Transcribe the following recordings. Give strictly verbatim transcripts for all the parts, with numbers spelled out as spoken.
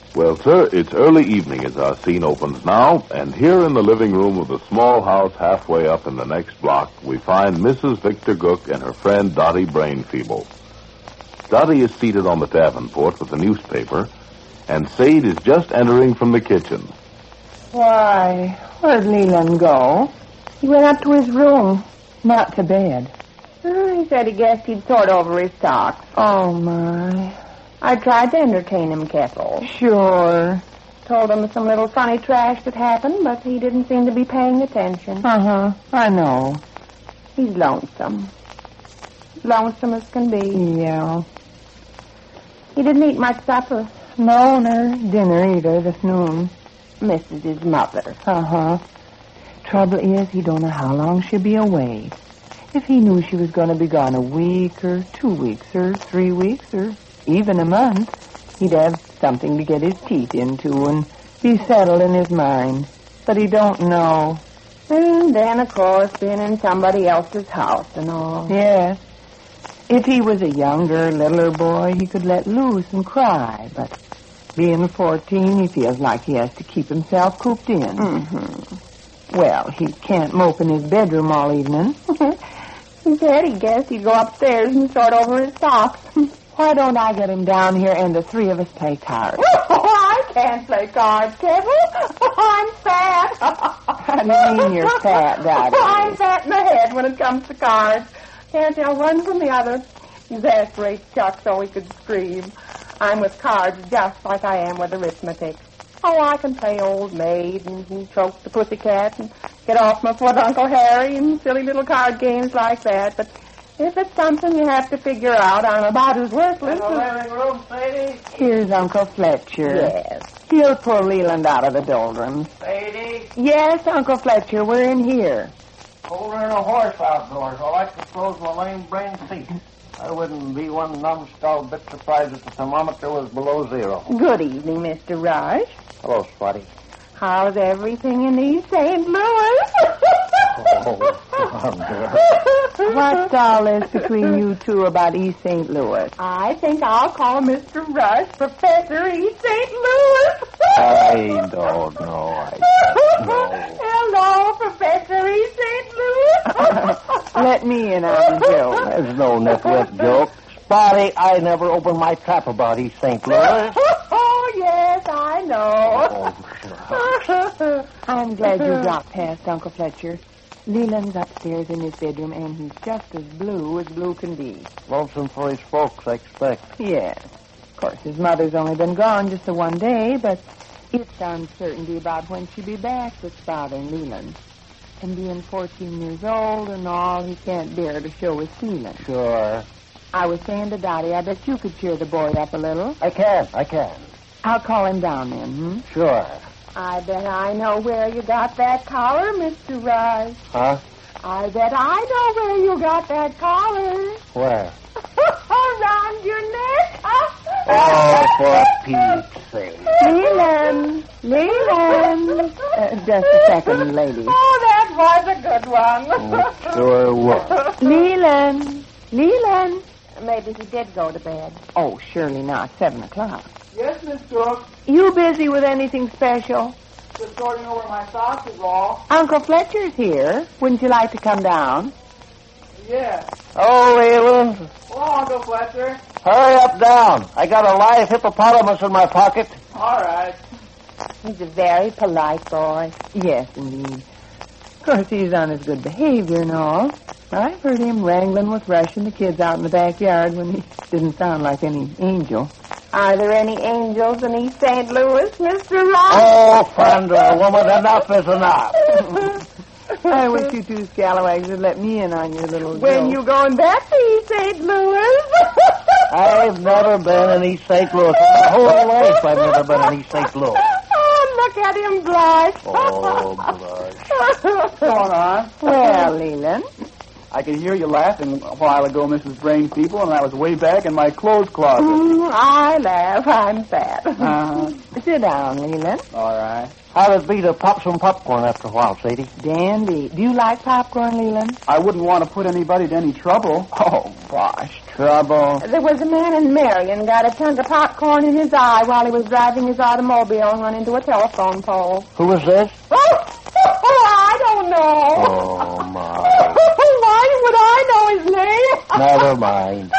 Well, sir, it's early evening as our scene opens now, and here in the living room of the small house halfway up in the next block, we find Missus Victor Gook and her friend Dottie Brainfeeble. Dottie is seated on the davenport with the newspaper, and Sade is just entering from the kitchen. Why, where'd Leland go? He went up to his room, not to bed. Uh, he said he guessed he'd sort over his socks. Oh, my. I tried to entertain him, Kessel. Sure. Told him some little funny trash that happened, but he didn't seem to be paying attention. Uh-huh, I know. He's lonesome. Lonesome as can be. Yeah. He didn't eat much supper. No, nor dinner either this noon. Misses his mother. Uh-huh. Trouble is, he don't know how long she'll be away. If he knew she was going to be gone a week or two weeks or three weeks or even a month, he'd have something to get his teeth into and be settled in his mind. But he don't know. And then, of course, being in somebody else's house and all. Yes. If he was a younger, littler boy, he could let loose and cry. But being fourteen, he feels like he has to keep himself cooped in. Mm-hmm. Well, he can't mope in his bedroom all evening. He said he guessed he'd go upstairs and sort over his socks. Why don't I get him down here and the three of us play cards? Oh, I can't play cards, Kevin. I'm fat. How do you mean you're fat, Dottie? I'm fat in the head when it comes to cards. Can't tell one from the other. Exasperates Chuck so he could scream. I'm with cards just like I am with arithmetic. Oh, I can play old maid and, and choke the pussycat and get off my foot Uncle Harry and silly little card games like that. But if it's something you have to figure out, I'm about as worthless as... living room, Sadie? Here's Uncle Fletcher. Yes. He'll pull Leland out of the doldrums. Sadie? Yes, Uncle Fletcher, we're in here. Over in a horse outdoors. I like to close my lame brain seat. I wouldn't be one numbskull bit surprised if the thermometer was below zero. Good evening, Mister Rush. Hello, Spotty. How's everything in East Saint Louis? Oh, What's all this between you two about East Saint Louis? I think I'll call Mister Rush Professor East Saint Louis. I don't know. I don't know. Hello, Professor East Saint Louis. Let me in on Joe. There's no nitwit joke. Spotty, I never opened my trap about East Saint Louis. Oh, yes, I know. Oh, sure. I'm glad you dropped past, Uncle Fletcher. Leland's upstairs in his bedroom, and he's just as blue as blue can be. Lonesome for his folks, I expect. Yes. Of course, his mother's only been gone just the one day, but it's uncertainty about when she'll be back that's bothering Leland. And being fourteen years old and all, he can't bear to show his feelings. Sure. I was saying to Dottie, I bet you could cheer the boy up a little. I can, I can. I'll call him down then, hmm? Sure. I bet I know where you got that collar, Mister Rush. Huh? I bet I know where you got that collar. Where? Around your neck. Oh, for Pete's sake. Leland! Leland! Uh, just a second, lady. Oh, that was a good one. It sure was. Leland! Leland! Maybe he did go to bed. Oh, surely not. Seven o'clock. Yes, Miss Cook. You busy with anything special? Just sorting over my socks is all. Uncle Fletcher's here. Wouldn't you like to come down? Yeah. Oh, Leland. Hello, Uncle Fletcher. Hurry up down. I got a live hippopotamus in my pocket. All right. He's a very polite boy. Yes, indeed. Of course, he's on his good behavior and all. I've heard him wrangling with Rush and the kids out in the backyard when he didn't sound like any angel. Are there any angels in East Saint Louis, Mister Rush? Oh, Fandra, woman, enough is enough. I wish you two scalawags would let me in on your little When joke. you going back to East Saint Louis? I've never been in East Saint Louis. My whole life I've never been in East Saint Louis. Oh, look at him blush. Oh, blush. What's going on? Well, Leland. I could hear you laughing a while ago, Missus Brainfeeble, and I was way back in my clothes closet. Mm, I laugh. I'm fat. Uh-huh. Sit down, Leland. All right. How'd it be to pop some popcorn after a while, Sadie? Dandy. Do you like popcorn, Leland? I wouldn't want to put anybody to any trouble. Oh, gosh, trouble? There was a man in Marion got a ton of popcorn in his eye while he was driving his automobile and run into a telephone pole. Who was this? Oh, oh I don't know. Oh, my. Why would I know his name? Never mind.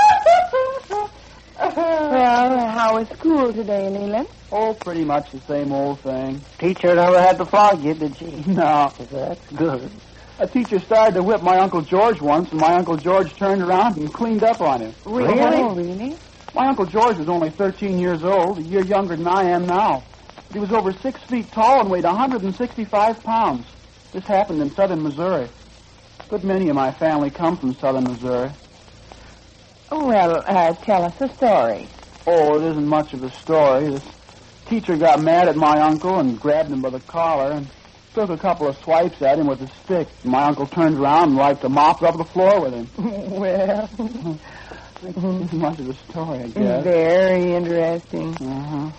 Well, how was school today, Leland? Oh, pretty much the same old thing. Teacher never had to flog you, did she? No. That's good. A teacher started to whip my Uncle George once, and my Uncle George turned around and cleaned up on him. Really? Oh, really? My Uncle George was only thirteen years old, a year younger than I am now. He was over six feet tall and weighed one hundred sixty-five pounds. This happened in southern Missouri. A good many of my family come from southern Missouri. Oh, well, uh, tell us a story. Oh, it isn't much of a story. This teacher got mad at my uncle and grabbed him by the collar and took a couple of swipes at him with a stick. My uncle turned around and wiped a mop up the floor with him. Well, It isn't much of a story, I guess. very interesting. Uh-huh.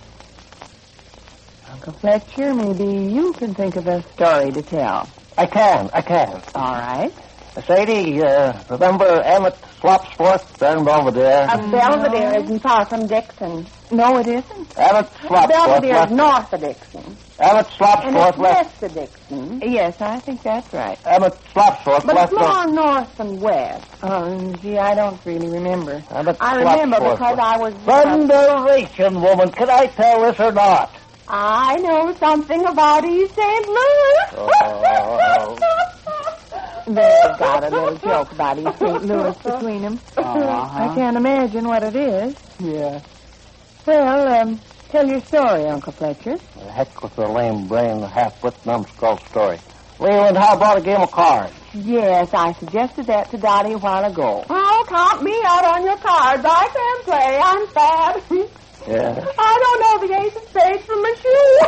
Uncle Fletcher, maybe you can think of a story to tell. I can, I can. All right. Sadie, uh, remember Emmett Slopsworth there in Belvedere? Uh, Belvedere isn't far from Dixon. No, it isn't. Emmett Slopsworth Belvedere left... is north of Dixon. Emmett And Slopsworth it's left... west of Dixon. Yes, I think that's right. Emmett Slopsworth But left... it's more north than west. Um, gee, I don't really remember. Emmett I remember Slopsworth because left- I was... Uh, Thunderation, woman. Can I tell this or not? I know something about East Saint Louis. Oh. They've got a little joke about East Saint Louis between them. Uh-huh. I can't imagine what it is. Yeah. Well, um, tell your story, Uncle Fletcher. The heck with the lame brain, half-wit numbskull story. Leland, how about a game of cards? Yes, I suggested that to Dottie a while ago. Oh, count me out on your cards. I can't play. I'm bad. Yeah. I don't know the ace of spades from a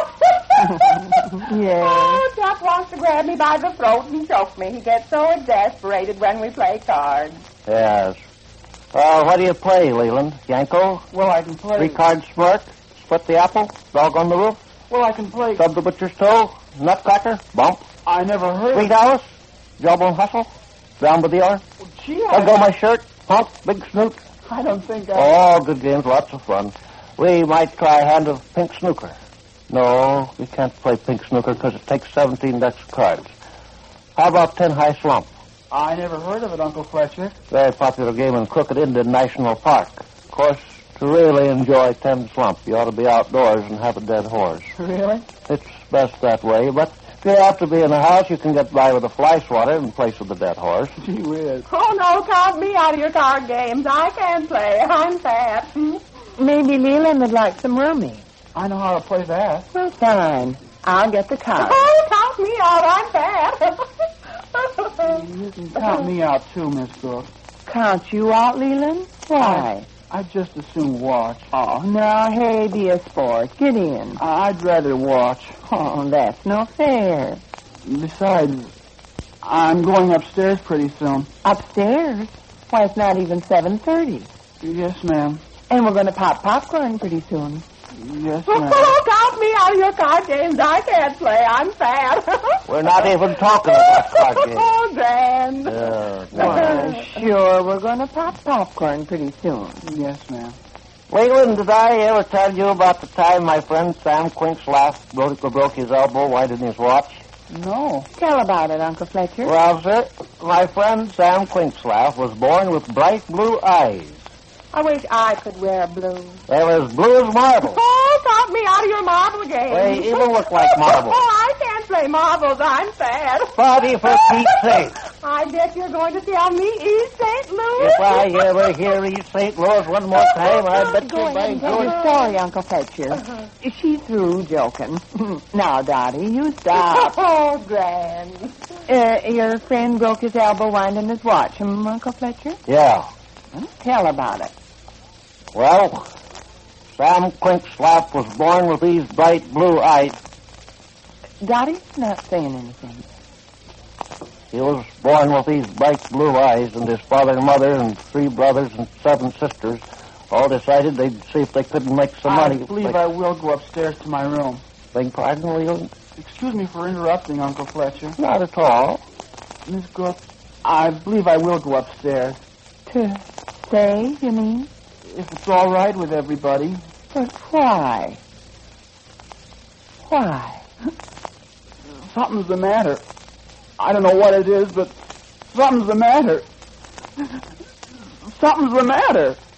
shoe. Yes. Oh, Chuck wants to grab me by the throat and choke me. He gets so exasperated when we play cards. Yes. Well, what do you play, Leland? Yanko? Well, I can play... Three-card smirk? Split the apple? Dog on the roof? Well, I can play... Stub the butcher's toe? Nutcracker? Bump? I never heard... Three dollars? Job on hustle? Down with the hour? Gee, Let go I, my shirt? Punk? Big snoot? I don't think I... Oh, good games, lots of fun. We might try a hand of pink snooker. No, we can't play pink snooker because it takes seventeen decks of cards. How about ten high slump? I never heard of it, Uncle Fletcher. Very popular game in Crooked Indian National Park. Of course, to really enjoy ten slump, you ought to be outdoors and have a dead horse. Really? It's best that way, but if you have to be in the house, you can get by with a fly swatter in place of the dead horse. Gee whiz. Oh, no, count me out of your card games. I can't play. I'm fat. Maybe Leland would like some rummy. I know how to play that. Well, fine. I'll get the card. Oh, count me out. I'm fat. You can count me out, too, Miss Brooks. Count you out, Leland? Why? I'd just as soon watch. Oh, now, hey, be a sport. Get in. I'd rather watch. Oh, that's no fair. Besides, I'm going upstairs pretty soon. Upstairs? Why, it's not even seven thirty. Yes, ma'am. And we're going to pop popcorn pretty soon. Yes, ma'am. Oh, count me out of your card games. I can't play. I'm fat. We're not even talking about card games. Oh, grand. Uh, Well, sure, we're going to pop popcorn pretty soon. Yes, ma'am. Leland, did I ever tell you about the time my friend Sam Quinkslaff broke, broke his elbow winding his watch? No. Tell about it, Uncle Fletcher. Well, sir, my friend Sam Quinkslaff was born with bright blue eyes. I wish I could wear blue. They were as blue as marble. Oh, count me out of your marble game. They even look like marble. Oh, I can't play marbles. I'm fat. Buddy, for Pete's sake. I bet you're going to tell me East Saint Louis. If I ever hear East Saint Louis one more time, I bet Go you ahead my and tell good... your story, Uncle Fletcher. She's through joking. Now, Dottie, you stop. Oh, grand. Uh, your friend broke his elbow winding his watch, hmm, Uncle Fletcher? Yeah. Well, tell about it. Well, Sam Quinkslaff was born with these bright blue eyes. Dottie's not saying anything. He was born with these bright blue eyes, and his father and mother and three brothers and seven sisters all decided they'd see if they couldn't make some I money. believe Like, I will go upstairs to my room. beg pardon, Leland? Excuse me for interrupting, Uncle Fletcher. Not at all. Miss Brooks, I believe I will go upstairs. To Stay, you mean? If it's all right with everybody. But why? Why? Something's the matter. I don't know what it is, but something's the matter. Something's the matter.